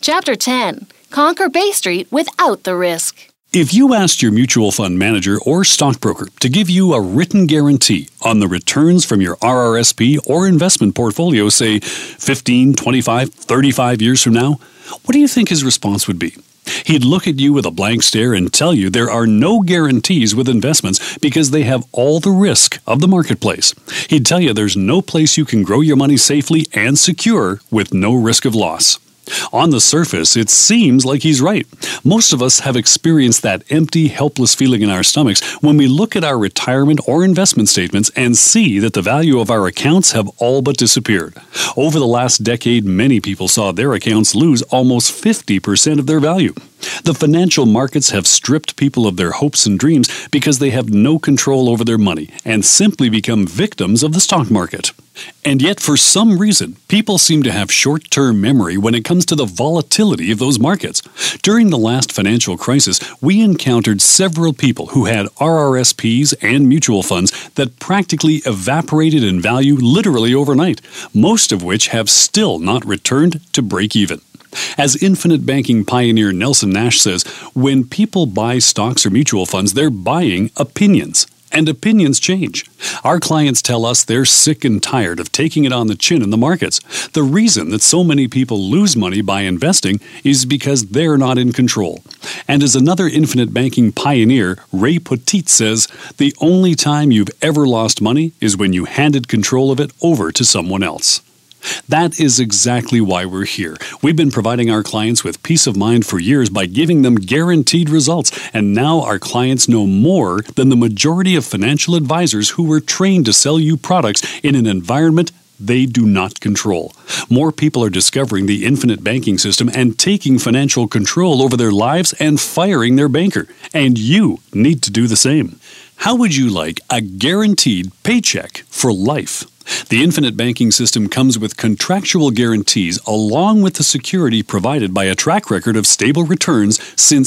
Chapter 10. Conquer Bay Street without the risk. If you asked your mutual fund manager or stockbroker to give you a written guarantee on the returns from your RRSP or investment portfolio, say 15, 25, 35 years from now, what do you think his response would be? He'd look at you with a blank stare and tell you there are no guarantees with investments because they have all the risk of the marketplace. He'd tell you there's no place you can grow your money safely and secure with no risk of loss. On the surface, it seems like he's right. Most of us have experienced that empty, helpless feeling in our stomachs when we look at our retirement or investment statements and see that the value of our accounts have all but disappeared. Over the last decade, many people saw their accounts lose almost 50% of their value. The financial markets have stripped people of their hopes and dreams because they have no control over their money and simply become victims of the stock market. And yet, for some reason, people seem to have short-term memory when it comes to the volatility of those markets. During the last financial crisis, we encountered several people who had RRSPs and mutual funds that practically evaporated in value literally overnight, most of which have still not returned to break even. As infinite banking pioneer Nelson Nash says, when people buy stocks or mutual funds, they're buying opinions. And opinions change. Our clients tell us they're sick and tired of taking it on the chin in the markets. The reason that so many people lose money by investing is because they're not in control. And as another infinite banking pioneer, Ray Poteet, says, the only time you've ever lost money is when you handed control of it over to someone else. That is exactly why we're here. We've been providing our clients with peace of mind for years by giving them guaranteed results, and now our clients know more than the majority of financial advisors who were trained to sell you products in an environment they do not control. More people are discovering the infinite banking system and taking financial control over their lives and firing their banker. And you need to do the same. How would you like a guaranteed paycheck for life? The infinite banking system comes with contractual guarantees along with the security provided by a track record of stable returns since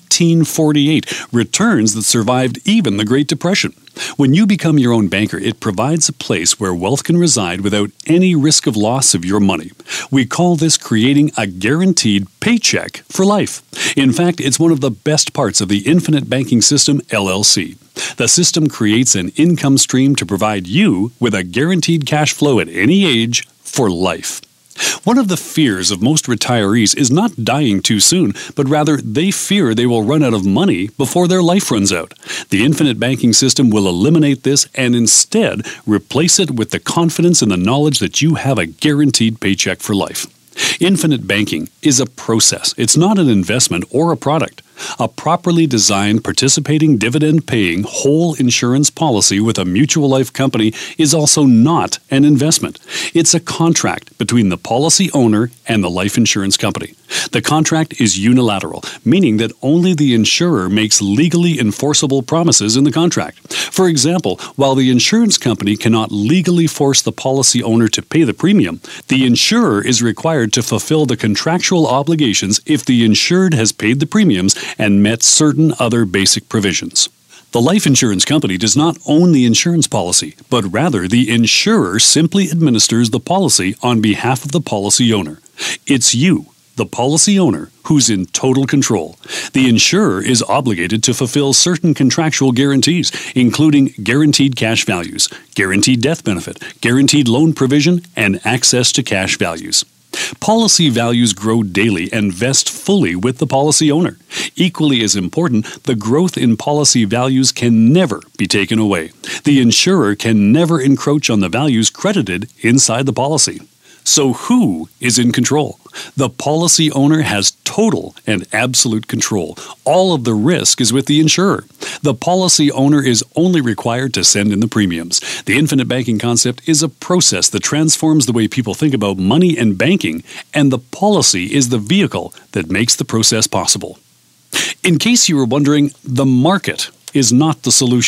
1848, returns that survived even the Great Depression. When you become your own banker, it provides a place where wealth can reside without any risk of loss of your money. We call this creating a guaranteed paycheck for life. In fact, it's one of the best parts of the Infinite Banking System, LLC. The system creates an income stream to provide you with a guaranteed cash flow at any age for life. One of the fears of most retirees is not dying too soon, but rather they fear they will run out of money before their life runs out. The infinite banking system will eliminate this and instead replace it with the confidence and the knowledge that you have a guaranteed paycheck for life. Infinite banking is a process. It's not an investment or a product. A properly designed, participating, dividend-paying, whole insurance policy with a mutual life company is also not an investment. It's a contract between the policy owner and the life insurance company. The contract is unilateral, meaning that only the insurer makes legally enforceable promises in the contract. For example, while the insurance company cannot legally force the policy owner to pay the premium, the insurer is required to fulfill the contractual obligations if the insured has paid the premiums and met certain other basic provisions. The life insurance company does not own the insurance policy, but rather the insurer simply administers the policy on behalf of the policy owner. It's you, the policy owner, who's in total control. The insurer is obligated to fulfill certain contractual guarantees, including guaranteed cash values, guaranteed death benefit, guaranteed loan provision, and access to cash values. Policy values grow daily and vest fully with the policy owner. Equally as important, the growth in policy values can never be taken away. The insurer can never encroach on the values credited inside the policy. So who is in control? The policy owner has total and absolute control. All of the risk is with the insurer. The policy owner is only required to send in the premiums. The infinite banking concept is a process that transforms the way people think about money and banking, and the policy is the vehicle that makes the process possible. In case you were wondering, the market is not the solution.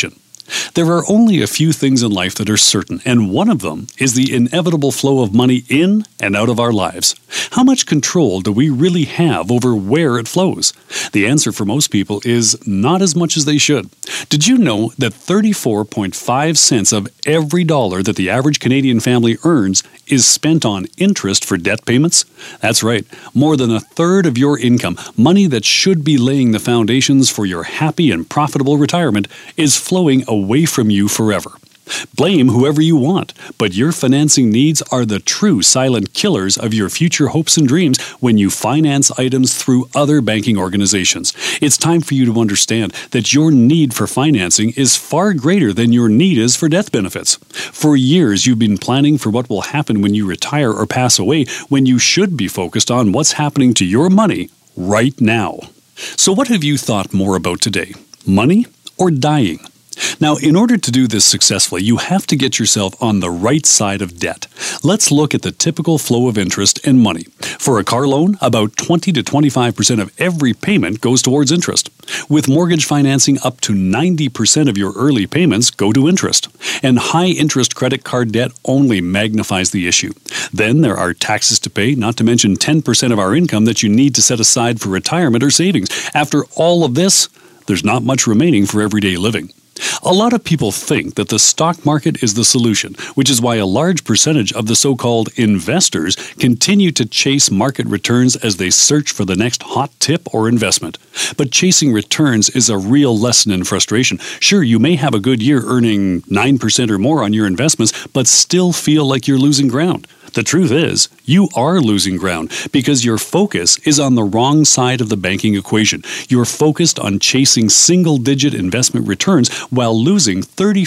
There are only a few things in life that are certain, and one of them is the inevitable flow of money in and out of our lives. How much control do we really have over where it flows? The answer for most people is not as much as they should. Did you know that 34.5 cents of every dollar that the average Canadian family earns is spent on interest for debt payments? That's right, more than a third of your income, money that should be laying the foundations for your happy and profitable retirement, is flowing away from you forever. Blame whoever you want, but your financing needs are the true silent killers of your future hopes and dreams when you finance items through other banking organizations. It's time for you to understand that your need for financing is far greater than your need is for death benefits. For years, you've been planning for what will happen when you retire or pass away, when you should be focused on what's happening to your money right now. So what have you thought more about today? Money or dying? Now, in order to do this successfully, you have to get yourself on the right side of debt. Let's look at the typical flow of interest and money. For a car loan, about 20 to 25% of every payment goes towards interest. With mortgage financing, up to 90% of your early payments go to interest. And high-interest credit card debt only magnifies the issue. Then there are taxes to pay, not to mention 10% of our income that you need to set aside for retirement or savings. After all of this, there's not much remaining for everyday living. A lot of people think that the stock market is the solution, which is why a large percentage of the so-called investors continue to chase market returns as they search for the next hot tip or investment. But chasing returns is a real lesson in frustration. Sure, you may have a good year earning 9% or more on your investments, but still feel like you're losing ground. The truth is, you are losing ground because your focus is on the wrong side of the banking equation. You're focused on chasing single-digit investment returns while losing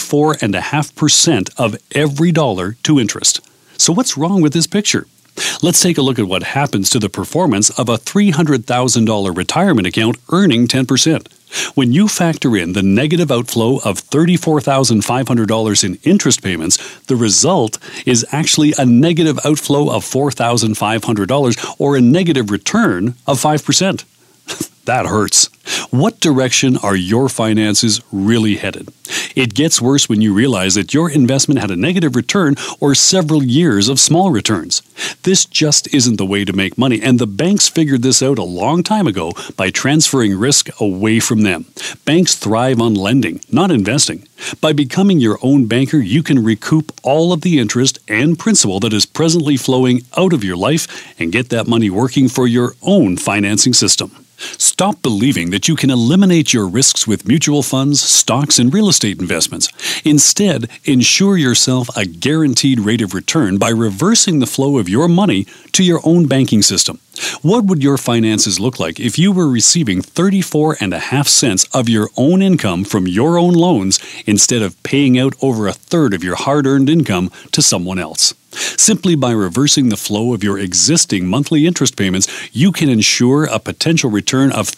34.5% of every dollar to interest. So what's wrong with this picture? Let's take a look at what happens to the performance of a $300,000 retirement account earning 10%. When you factor in the negative outflow of $34,500 in interest payments, the result is actually a negative outflow of $4,500 or a negative return of 5%. That hurts. What direction are your finances really headed? It gets worse when you realize that your investment had a negative return or several years of small returns. This just isn't the way to make money, and the banks figured this out a long time ago by transferring risk away from them. Banks thrive on lending, not investing. By becoming your own banker, you can recoup all of the interest and principal that is presently flowing out of your life and get that money working for your own financing system. Stop believing that you can eliminate your risks with mutual funds, stocks, and real estate investments. Instead, ensure yourself a guaranteed rate of return by reversing the flow of your money to your own banking system. What would your finances look like if you were receiving 34.5 cents of your own income from your own loans instead of paying out over a third of your hard-earned income to someone else? Simply by reversing the flow of your existing monthly interest payments, you can ensure a potential return of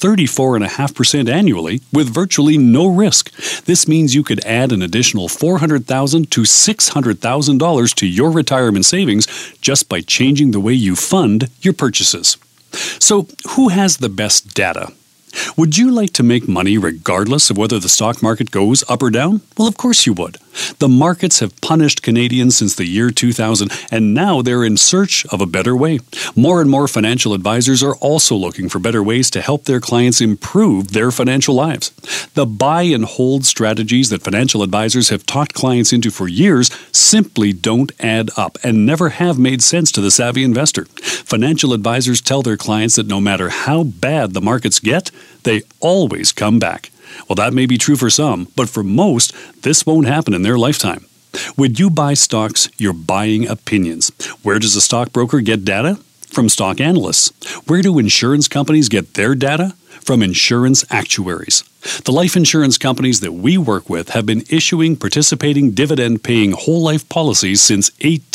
34.5% annually with virtually no risk. This means you could add an additional $400,000 to $600,000 to your retirement savings just by changing the way you fund your purchases. So, who has the best data? Would you like to make money regardless of whether the stock market goes up or down? Well, of course you would. The markets have punished Canadians since the year 2000, and now they're in search of a better way. More and more financial advisors are also looking for better ways to help their clients improve their financial lives. The buy and hold strategies that financial advisors have talked clients into for years simply don't add up and never have made sense to the savvy investor. Financial advisors tell their clients that no matter how bad the markets get, they always come back. Well, that may be true for some, but for most, this won't happen in their lifetime. When you buy stocks, you're buying opinions. Where does a stockbroker get data? From stock analysts. Where do insurance companies get their data? From insurance actuaries. The life insurance companies that we work with have been issuing participating dividend-paying whole life policies since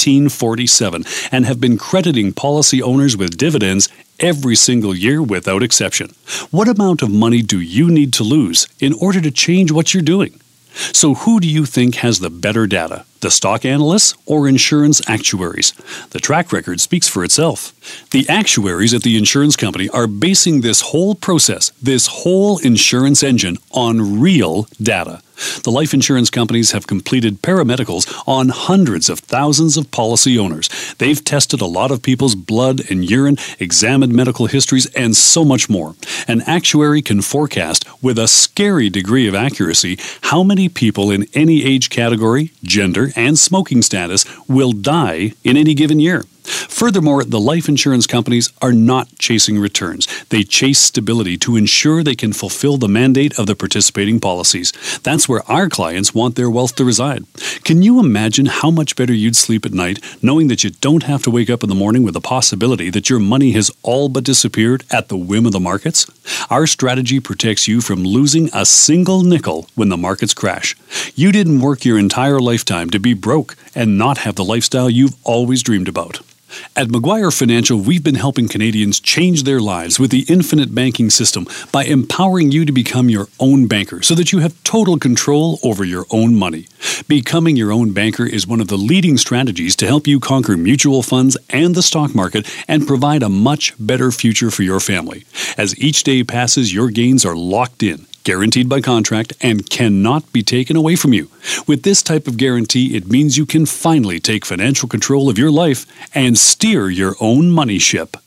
1847 and have been crediting policy owners with dividends every single year without exception. What amount of money do you need to lose in order to change what you're doing? So who do you think has the better data? The stock analysts or insurance actuaries? The track record speaks for itself. The actuaries at the insurance company are basing this whole process, this whole insurance engine, on real data. The life insurance companies have completed paramedicals on hundreds of thousands of policy owners. They've tested a lot of people's blood and urine, examined medical histories, and so much more. An actuary can forecast with a scary degree of accuracy how many people in any age category, gender, and smoking status will die in any given year. Furthermore, the life insurance companies are not chasing returns. They chase stability to ensure they can fulfill the mandate of the participating policies. That's where our clients want their wealth to reside. Can you imagine how much better you'd sleep at night knowing that you don't have to wake up in the morning with the possibility that your money has all but disappeared at the whim of the markets? Our strategy protects you from losing a single nickel when the markets crash. You didn't work your entire lifetime to be broke and not have the lifestyle you've always dreamed about. At Maguire Financial, we've been helping Canadians change their lives with the infinite banking system by empowering you to become your own banker so that you have total control over your own money. Becoming your own banker is one of the leading strategies to help you conquer mutual funds and the stock market and provide a much better future for your family. As each day passes, your gains are locked in, guaranteed by contract, and cannot be taken away from you. With this type of guarantee, it means you can finally take financial control of your life and steer your own money ship.